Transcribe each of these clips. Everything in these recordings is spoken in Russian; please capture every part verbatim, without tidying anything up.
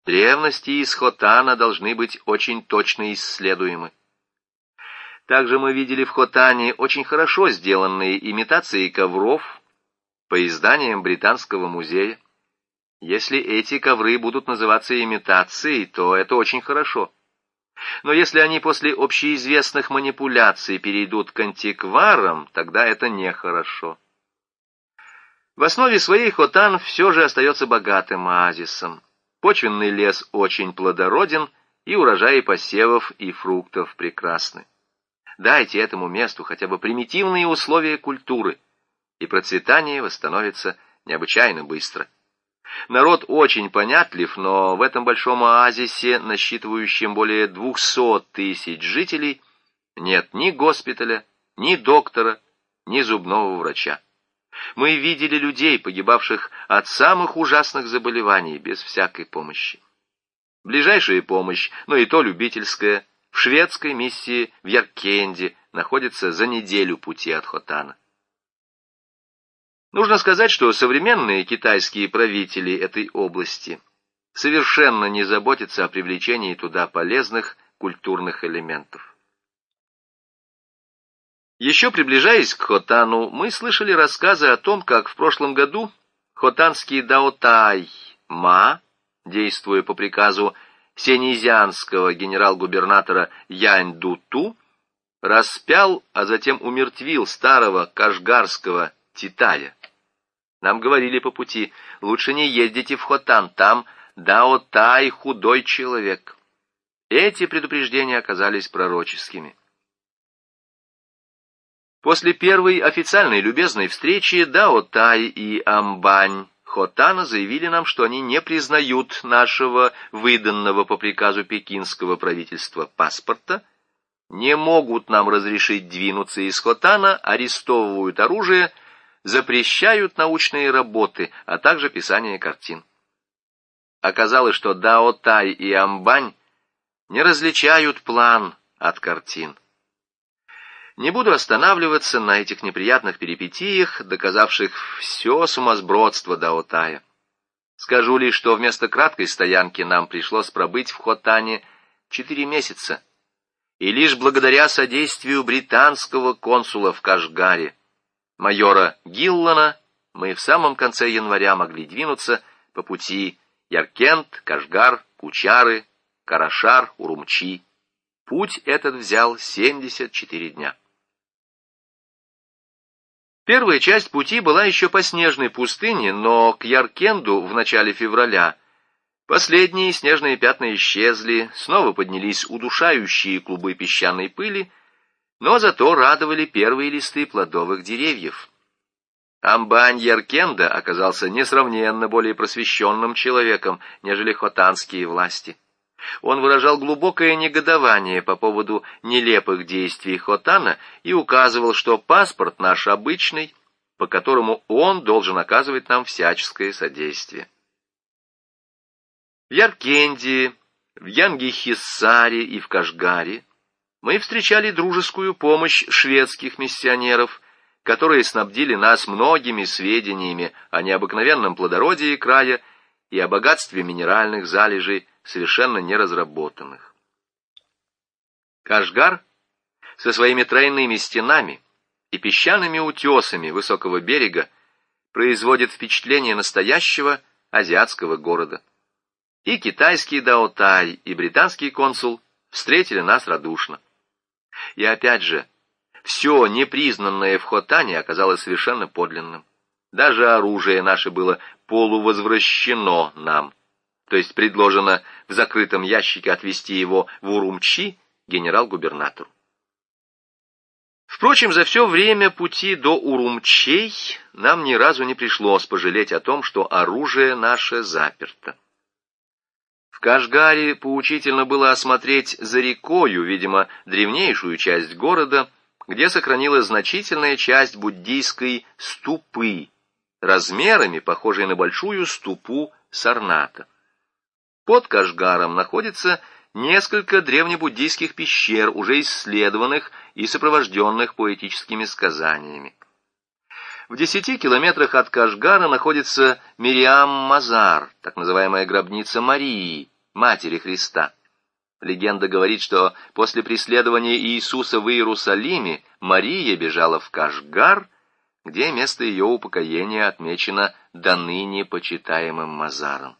Древности из Хотана должны быть очень точно исследуемы. Также мы видели в Хотане очень хорошо сделанные имитации ковров по изданиям Британского музея. Если эти ковры будут называться имитацией, то это очень хорошо. Но если они после общеизвестных манипуляций перейдут к антикварам, тогда это нехорошо. В основе своей Хотан все же остается богатым оазисом. Почвенный лес очень плодороден, и урожаи посевов и фруктов прекрасны. Дайте этому месту хотя бы примитивные условия культуры, и процветание восстановится необычайно быстро. Народ очень понятлив, но в этом большом оазисе, насчитывающем более двухсот тысяч жителей, нет ни госпиталя, ни доктора, ни зубного врача. Мы видели людей, погибавших от самых ужасных заболеваний, без всякой помощи. Ближайшая помощь, но и то любительская, в шведской миссии в Яркенде находится за неделю пути от Хотана. Нужно сказать, что современные китайские правители этой области совершенно не заботятся о привлечении туда полезных культурных элементов. Еще приближаясь к Хотану, мы слышали рассказы о том, как в прошлом году хотанский даотай Ма, действуя по приказу сенезианского генерал-губернатора Янь-Ду-Ту, распял, а затем умертвил старого кашгарского Титая. Нам говорили по пути: лучше не ездите в Хотан, там даотай худой человек. Эти предупреждения оказались пророческими. После первой официальной любезной встречи даотай и амбань Хотана заявили нам, что они не признают нашего выданного по приказу пекинского правительства паспорта, не могут нам разрешить двинуться из Хотана, арестовывают оружие, запрещают научные работы, а также писание картин. Оказалось, что даотай и амбань не различают план от картин. Не буду останавливаться на этих неприятных перипетиях, доказавших все сумасбродство даотая. Скажу лишь, что вместо краткой стоянки нам пришлось пробыть в Хотане четыре месяца, и лишь благодаря содействию британского консула в Кашгаре, майора Гиллана, мы в самом конце января могли двинуться по пути Яркент, Кашгар, Кучары, Карашар, Урумчи. Путь этот взял семьдесят четыре дня. Первая часть пути была еще по снежной пустыне, но к Яркенду в начале февраля последние снежные пятна исчезли, снова поднялись удушающие клубы песчаной пыли, но зато радовали первые листы плодовых деревьев. Амбань Яркенда оказался несравненно более просвещенным человеком, нежели хотанские власти. Он выражал глубокое негодование по поводу нелепых действий Хотана и указывал, что паспорт наш обычный, по которому он должен оказывать нам всяческое содействие. В Яркенде, в Янгихиссаре и в Кашгаре мы встречали дружескую помощь шведских миссионеров, которые снабдили нас многими сведениями о необыкновенном плодородии края и о богатстве минеральных залежей, совершенно неразработанных. Кашгар со своими тройными стенами и песчаными утесами высокого берега производит впечатление настоящего азиатского города. И китайский даотай, и британский консул встретили нас радушно. И опять же, все непризнанное в Хотане оказалось совершенно подлинным. Даже оружие наше было полувозвращено нам, то есть предложено в закрытом ящике отвезти его в Урумчи генерал-губернатору. Впрочем, за все время пути до Урумчей нам ни разу не пришлось пожалеть о том, что оружие наше заперто. В Кашгаре поучительно было осмотреть за рекою, видимо, древнейшую часть города, где сохранилась значительная часть буддийской ступы, размерами похожей на большую ступу Сарната. Под Кашгаром находится несколько древнебуддийских пещер, уже исследованных и сопровожденных поэтическими сказаниями. В десяти километрах от Кашгара находится Мириам-Мазар, так называемая гробница Марии, матери Христа. Легенда говорит, что после преследования Иисуса в Иерусалиме Мария бежала в Кашгар, где место ее упокоения отмечено доныне почитаемым мазаром.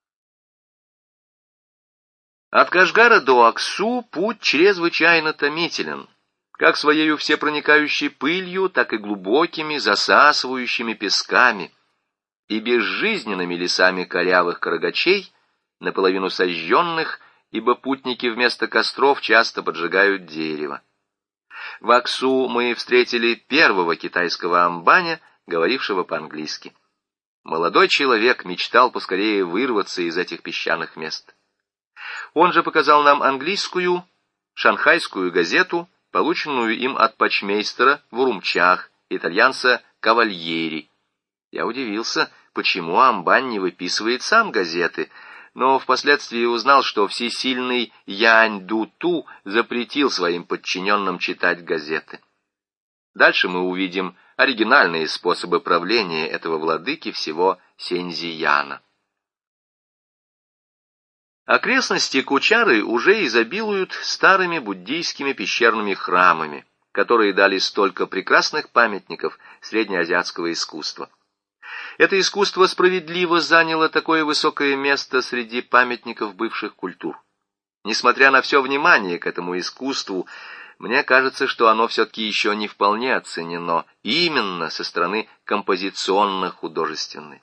От Кашгара до Аксу путь чрезвычайно томителен, как своею всепроникающей пылью, так и глубокими засасывающими песками и безжизненными лесами корявых карагачей, наполовину сожженных, ибо путники вместо костров часто поджигают дерево. В Аксу мы встретили первого китайского амбаня, говорившего по-английски. Молодой человек мечтал поскорее вырваться из этих песчаных мест. Он же показал нам английскую, шанхайскую газету, полученную им от почмейстера в Урумчах, итальянца Кавальери. Я удивился, почему амбань не выписывает сам газеты, но впоследствии узнал, что всесильный Янь Ду-Ту запретил своим подчиненным читать газеты. Дальше мы увидим оригинальные способы правления этого владыки всего Сеньзияна. Окрестности Кучары уже изобилуют старыми буддийскими пещерными храмами, которые дали столько прекрасных памятников среднеазиатского искусства. Это искусство справедливо заняло такое высокое место среди памятников бывших культур. Несмотря на все внимание к этому искусству, мне кажется, что оно все-таки еще не вполне оценено, именно со стороны композиционно-художественной.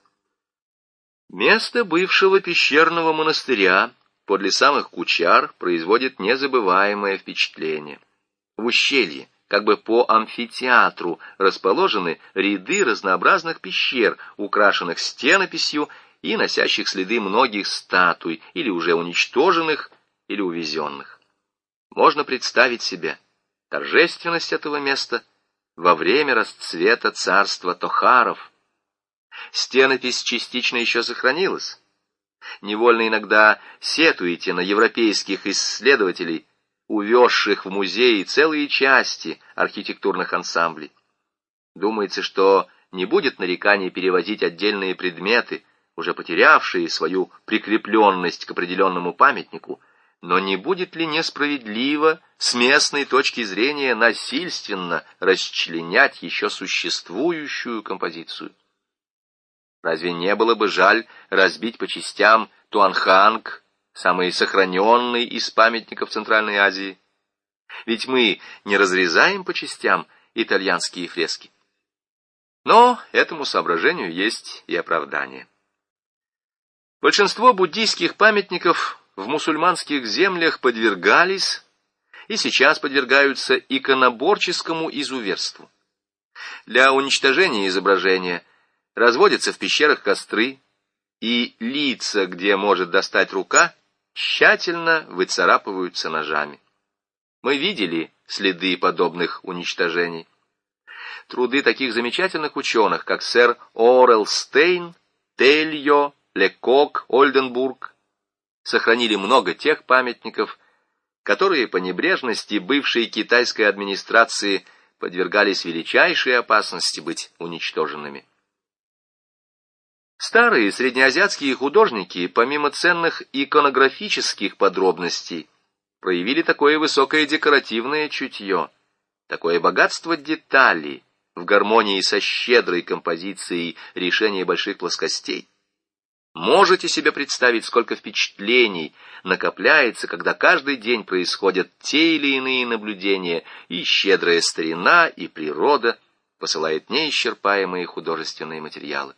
Место бывшего пещерного монастыря подле самых Кучар производит незабываемое впечатление. В ущелье, как бы по амфитеатру, расположены ряды разнообразных пещер, украшенных стенописью и носящих следы многих статуй, или уже уничтоженных, или увезенных. Можно представить себе торжественность этого места во время расцвета царства Тохаров. Стенопись частично еще сохранилась. Невольно иногда сетуете на европейских исследователей, увезших в музеи целые части архитектурных ансамблей. Думается, что не будет нареканий перевозить отдельные предметы, уже потерявшие свою прикрепленность к определенному памятнику, но не будет ли несправедливо с местной точки зрения насильственно расчленять еще существующую композицию? Разве не было бы жаль разбить по частям Туанханг, самый сохраненный из памятников Центральной Азии? Ведь мы не разрезаем по частям итальянские фрески. Но этому соображению есть и оправдание. Большинство буддийских памятников в мусульманских землях подвергались и сейчас подвергаются иконоборческому изуверству. Для уничтожения изображения разводятся в пещерах костры, и лица, где может достать рука, тщательно выцарапываются ножами. Мы видели следы подобных уничтожений. Труды таких замечательных ученых, как сэр Орел Стейн, Тельо, Лекок, Ольденбург, сохранили много тех памятников, которые по небрежности бывшей китайской администрации подвергались величайшей опасности быть уничтоженными. Старые среднеазиатские художники, помимо ценных иконографических подробностей, проявили такое высокое декоративное чутье, такое богатство деталей в гармонии со щедрой композицией решения больших плоскостей. Можете себе представить, сколько впечатлений накопляется, когда каждый день происходят те или иные наблюдения, и щедрая старина, и природа посылает неисчерпаемые художественные материалы.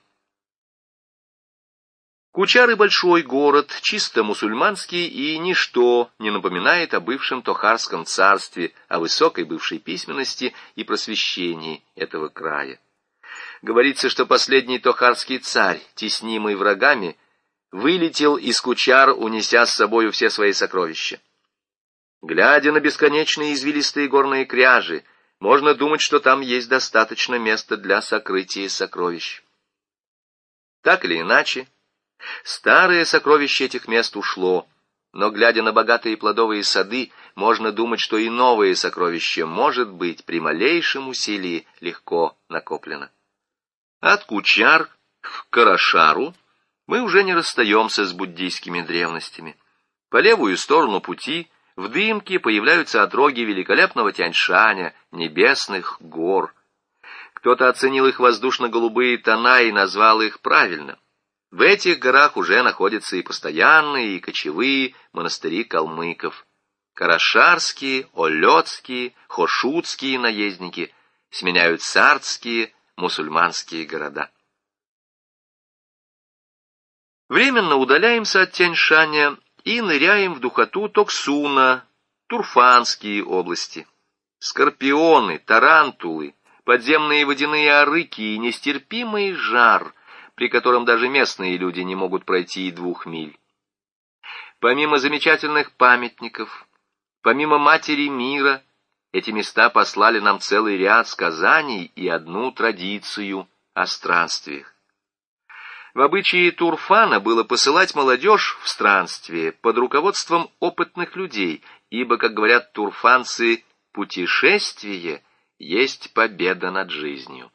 Кучары — большой город, чисто мусульманский, и ничто не напоминает о бывшем Тохарском царстве, о высокой бывшей письменности и просвещении этого края. Говорится, что последний тохарский царь, теснимый врагами, вылетел из Кучар, унеся с собою все свои сокровища. Глядя на бесконечные извилистые горные кряжи, можно думать, что там есть достаточно места для сокрытия сокровищ. Так или иначе, старое сокровище этих мест ушло, но, глядя на богатые плодовые сады, можно думать, что и новое сокровище может быть при малейшем усилии легко накоплено. От Кучар к Карашару мы уже не расстаемся с буддийскими древностями. По левую сторону пути в дымке появляются отроги великолепного Тянь-Шаня, небесных гор. Кто-то оценил их воздушно-голубые тона и назвал их правильно. В этих горах уже находятся и постоянные, и кочевые монастыри калмыков. Карашарские, олетские, хошутские наездники сменяют сардские, мусульманские города. Временно удаляемся от Тянь-Шаня и ныряем в духоту Токсуна, Турфанские области. Скорпионы, тарантулы, подземные водяные арыки и нестерпимый жар, при котором даже местные люди не могут пройти и двух миль. Помимо замечательных памятников, помимо Матери мира, эти места послали нам целый ряд сказаний и одну традицию о странствиях. В обычае Турфана было посылать молодежь в странствие под руководством опытных людей, ибо, как говорят турфанцы, путешествие есть победа над жизнью.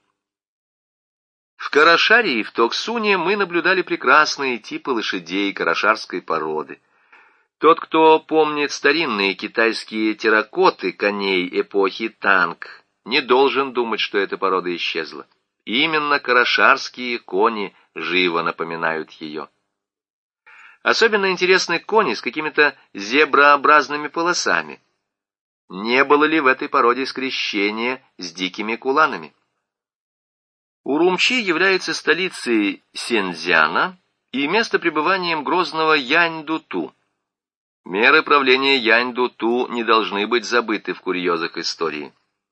В Карашаре и в Токсуне мы наблюдали прекрасные типы лошадей карашарской породы. Тот, кто помнит старинные китайские терракоты коней эпохи Танг, не должен думать, что эта порода исчезла. Именно карашарские кони живо напоминают ее. Особенно интересны кони с какими-то зеброобразными полосами. Не было ли в этой породе скрещения с дикими куланами? Урумчи является столицей Синьцзяна и местопребыванием грозного Янь-Дуту. Меры правления Янь-Дуту не должны быть забыты в курьезах истории.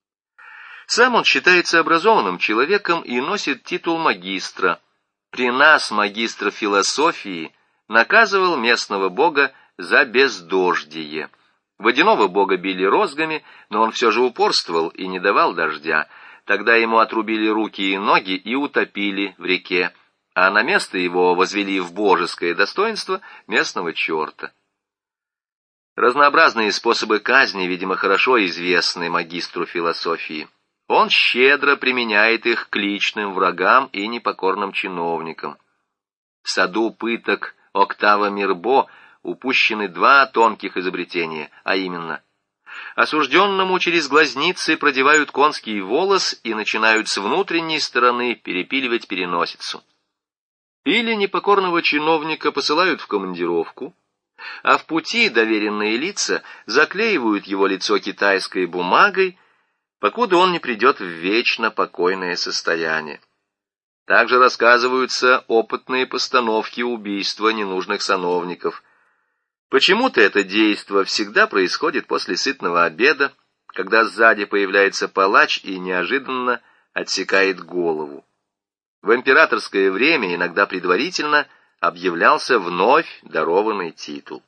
Сам он считается образованным человеком и носит титул магистра. При нас магистр философии наказывал местного бога за бездождие. Водяного бога били розгами, но он все же упорствовал и не давал дождя. Тогда ему отрубили руки и ноги и утопили в реке, а на место его возвели в божеское достоинство местного черта. Разнообразные способы казни, видимо, хорошо известны магистру философии. Он щедро применяет их к личным врагам и непокорным чиновникам. В саду пыток Октава Мирбо упущены два тонких изобретения, а именно: осужденному через глазницы продевают конский волос и начинают с внутренней стороны перепиливать переносицу. Или непокорного чиновника посылают в командировку, а в пути доверенные лица заклеивают его лицо китайской бумагой, покуда он не придет в вечно покойное состояние. Также рассказываются опытные постановки убийства ненужных сановников. Почему-то это действо всегда происходит после сытного обеда, когда сзади появляется палач и неожиданно отсекает голову. В императорское время иногда предварительно объявлялся вновь дарованный титул.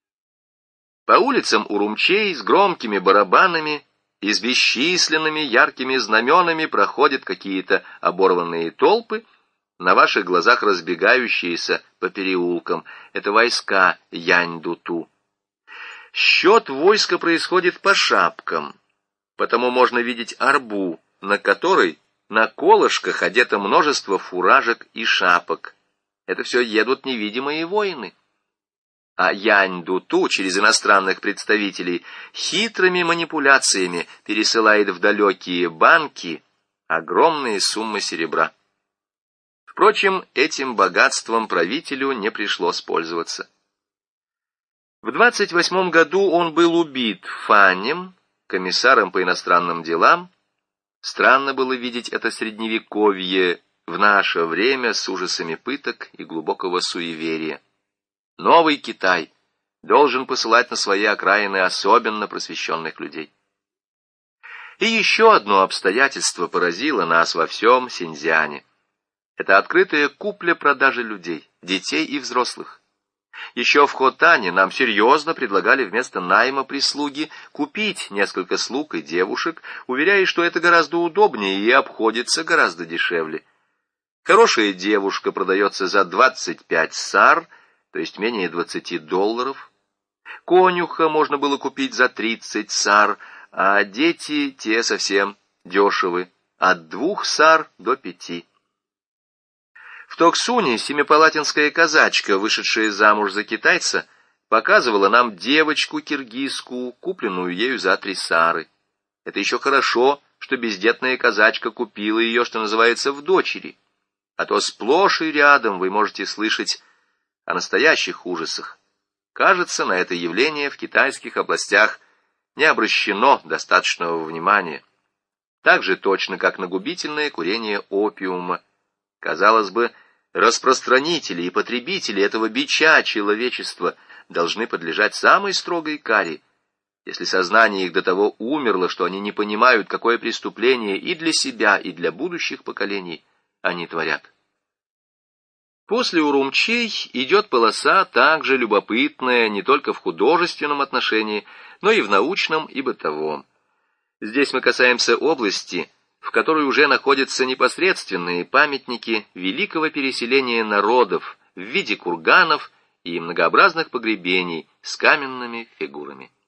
По улицам Урумчей с громкими барабанами и с бесчисленными яркими знаменами проходят какие-то оборванные толпы, на ваших глазах разбегающиеся по переулкам. Это войска Янь-Дуту. Счет войска происходит по шапкам, потому можно видеть арбу, на которой на колышках одето множество фуражек и шапок. Это все едут невидимые воины. А Янь-Дуту через иностранных представителей хитрыми манипуляциями пересылает в далекие банки огромные суммы серебра. Впрочем, этим богатством правителю не пришлось пользоваться. В двадцать восьмом году он был убит Фанем, комиссаром по иностранным делам. Странно было видеть это средневековье в наше время с ужасами пыток и глубокого суеверия. Новый Китай должен посылать на свои окраины особенно просвещенных людей. И еще одно обстоятельство поразило нас во всем Синьцзяне. Это открытая купля-продажа людей, детей и взрослых. Еще в Хотане нам серьезно предлагали вместо найма прислуги купить несколько слуг и девушек, уверяя, что это гораздо удобнее и обходится гораздо дешевле. Хорошая девушка продается за двадцать пять сар, то есть менее двадцати долларов. Конюха можно было купить за тридцать сар, а дети те совсем дешевы, от двух сар до пяти. В Токсуне семипалатинская казачка, вышедшая замуж за китайца, показывала нам девочку-киргизку, купленную ею за три сары. Это еще хорошо, что бездетная казачка купила ее, что называется, в дочери. А то сплошь и рядом вы можете слышать о настоящих ужасах. Кажется, на это явление в китайских областях не обращено достаточного внимания. Так же точно, как на губительное курение опиума. Казалось бы, распространители и потребители этого бича человечества должны подлежать самой строгой каре, если сознание их до того умерло, что они не понимают, какое преступление и для себя, и для будущих поколений они творят. После Урумчей идет полоса, также любопытная не только в художественном отношении, но и в научном и бытовом. Здесь мы касаемся области, в которой уже находятся непосредственные памятники великого переселения народов в виде курганов и многообразных погребений с каменными фигурами.